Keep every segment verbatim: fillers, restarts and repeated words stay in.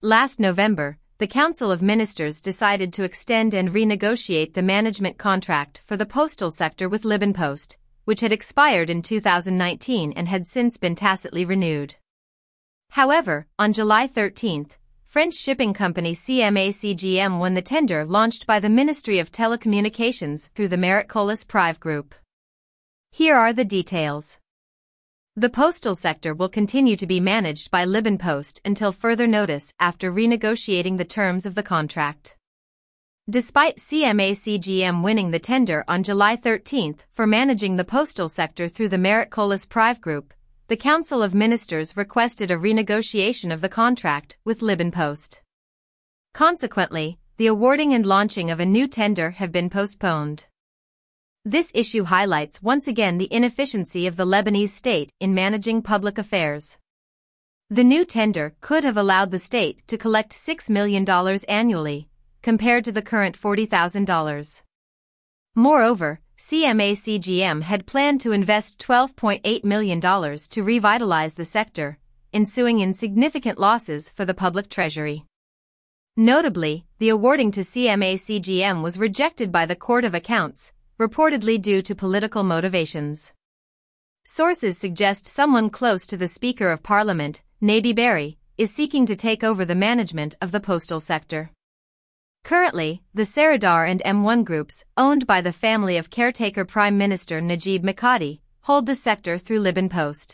Last November, the Council of Ministers decided to extend and renegotiate the management contract for the postal sector with Libinpost, which had expired in two thousand nineteen and had since been tacitly renewed. However, on July thirteenth, French shipping company C M A C G M won the tender launched by the Ministry of Telecommunications through the Marit-Colas Prive Group. Here are the details. The postal sector will continue to be managed by Libinpost until further notice after renegotiating the terms of the contract. Despite C M A C G M winning the tender on July thirteenth for managing the postal sector through the Marit-Colas Prive Group, the Council of Ministers requested a renegotiation of the contract with Libinpost. Consequently, the awarding and launching of a new tender have been postponed. This issue highlights once again the inefficiency of the Lebanese state in managing public affairs. The new tender could have allowed the state to collect six million dollars annually, compared to the current forty thousand dollars. Moreover, C M A C G M had planned to invest twelve point eight million dollars to revitalize the sector, ensuing in significant losses for the public treasury. Notably, the awarding to C M A C G M was rejected by the Court of Accounts, reportedly due to political motivations. Sources suggest someone close to the Speaker of Parliament, Nabi Berri, is seeking to take over the management of the postal sector. Currently, the Saradar and M one groups, owned by the family of caretaker Prime Minister Najib Mikati, hold the sector through Libinpost.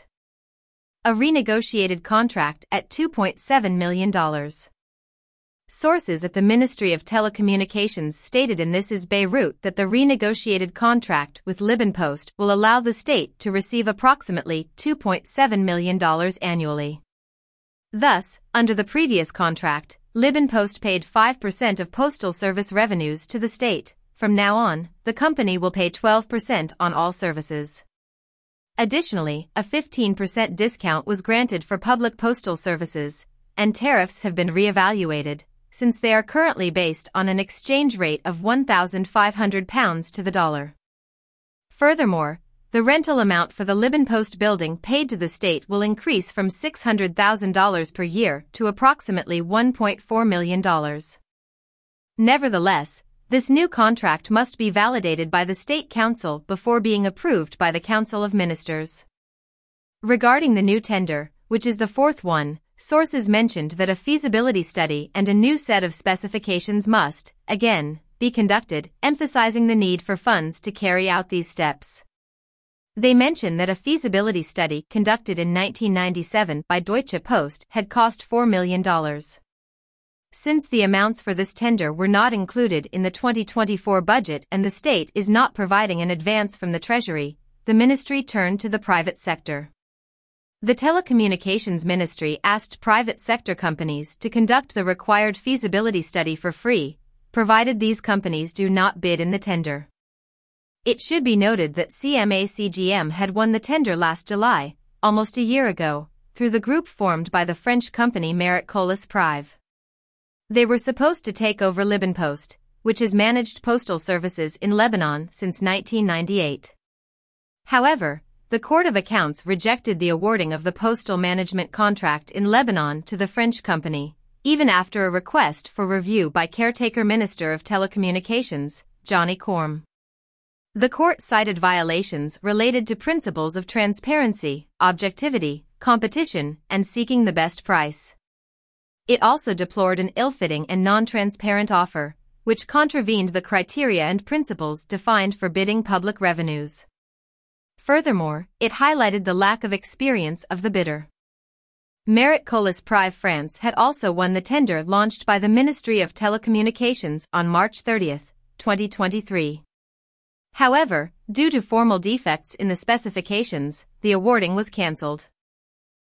A renegotiated contract at two point seven million dollars. Sources at the Ministry of Telecommunications stated in This Is Beirut that the renegotiated contract with Libinpost will allow the state to receive approximately two point seven million dollars annually. Thus, under the previous contract, Libinpost paid five percent of postal service revenues to the state. From now on, the company will pay twelve percent on all services. Additionally, a fifteen percent discount was granted for public postal services, and tariffs have been re-evaluated, since they are currently based on an exchange rate of one thousand five hundred pounds to the dollar. Furthermore, the rental amount for the Libinpost building paid to the state will increase from six hundred thousand dollars per year to approximately one point four million dollars. Nevertheless, this new contract must be validated by the State Council before being approved by the Council of Ministers. Regarding the new tender, which is the fourth one, sources mentioned that a feasibility study and a new set of specifications must, again, be conducted, emphasizing the need for funds to carry out these steps. They mention that a feasibility study conducted in nineteen ninety-seven by Deutsche Post had cost four million dollars. Since the amounts for this tender were not included in the twenty twenty-four budget and the state is not providing an advance from the Treasury, the ministry turned to the private sector. The Telecommunications Ministry asked private sector companies to conduct the required feasibility study for free, provided these companies do not bid in the tender. It should be noted that C M A C G M had won the tender last July, almost a year ago, through the group formed by the French company Marit-Colas Prive. They were supposed to take over Libinpost, which has managed postal services in Lebanon since nineteen ninety-eight. However, the Court of Accounts rejected the awarding of the postal management contract in Lebanon to the French company, even after a request for review by caretaker Minister of Telecommunications, Johnny Corm. The court cited violations related to principles of transparency, objectivity, competition, and seeking the best price. It also deplored an ill-fitting and non-transparent offer, which contravened the criteria and principles defined for bidding public revenues. Furthermore, it highlighted the lack of experience of the bidder. Marit-Colas Prive France had also won the tender launched by the Ministry of Telecommunications on March thirtieth, twenty twenty-three. However, due to formal defects in the specifications, the awarding was cancelled.